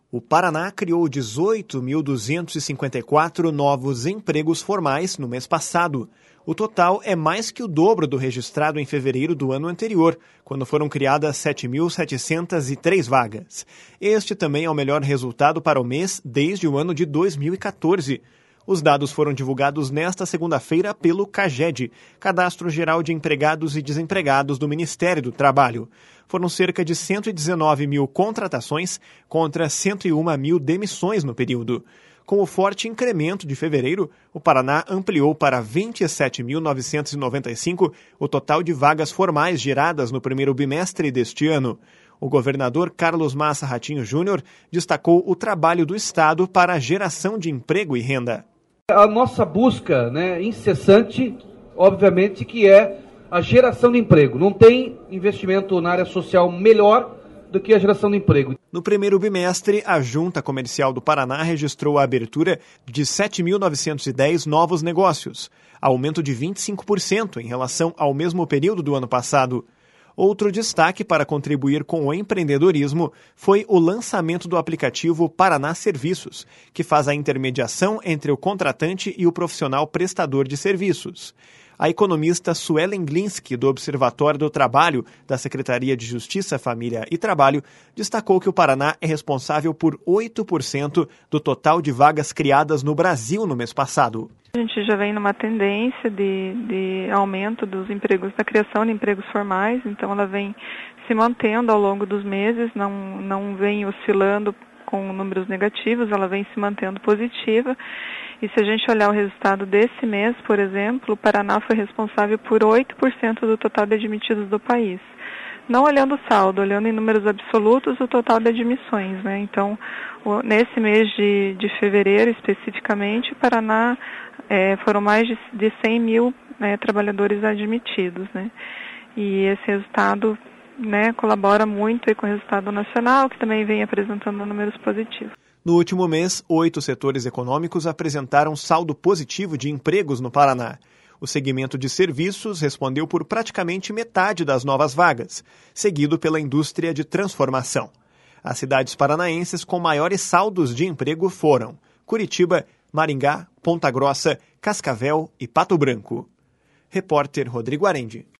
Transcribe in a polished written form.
O Paraná criou 18.254 novos empregos formais no mês passado. O total é mais que o dobro do registrado em fevereiro do ano anterior, quando foram criadas 7.703 vagas. Este também é o melhor resultado para o mês desde o ano de 2014. Os dados foram divulgados nesta segunda-feira pelo CAGED, Cadastro Geral de Empregados e Desempregados do Ministério do Trabalho. Foram cerca de 119 mil contratações contra 101 mil demissões no período. Com o forte incremento de fevereiro, o Paraná ampliou para 27.995 o total de vagas formais geradas no primeiro bimestre deste ano. O governador Carlos Massa Ratinho Júnior destacou o trabalho do Estado para a geração de emprego e renda. A nossa busca, incessante, obviamente, que é a geração de emprego. Não tem investimento na área social melhor do que a geração de emprego. No primeiro bimestre, a Junta Comercial do Paraná registrou a abertura de 7.910 novos negócios, aumento de 25% em relação ao mesmo período do ano passado. Outro destaque para contribuir com o empreendedorismo foi o lançamento do aplicativo Paraná Serviços, que faz a intermediação entre o contratante e o profissional prestador de serviços. A economista Suelen Glinski, do Observatório do Trabalho da Secretaria de Justiça, Família e Trabalho, destacou que o Paraná é responsável por 8% do total de vagas criadas no Brasil no mês passado. A gente já vem numa tendência de aumento dos empregos, da criação de empregos formais, então ela vem se mantendo ao longo dos meses, não vem oscilando com números negativos, ela vem se mantendo positiva. E se a gente olhar o resultado desse mês, por exemplo, o Paraná foi responsável por 8% do total de admitidos do país. Não olhando o saldo, olhando em números absolutos o total de admissões, Então, nesse mês de fevereiro, especificamente, o Paraná foram mais de 100 mil trabalhadores admitidos, E esse resultado colabora muito com o resultado nacional, que também vem apresentando números positivos. No último mês, 8 setores econômicos apresentaram saldo positivo de empregos no Paraná. O segmento de serviços respondeu por praticamente metade das novas vagas, seguido pela indústria de transformação. As cidades paranaenses com maiores saldos de emprego foram Curitiba, Maringá, Ponta Grossa, Cascavel e Pato Branco. Repórter Rodrigo Arendi.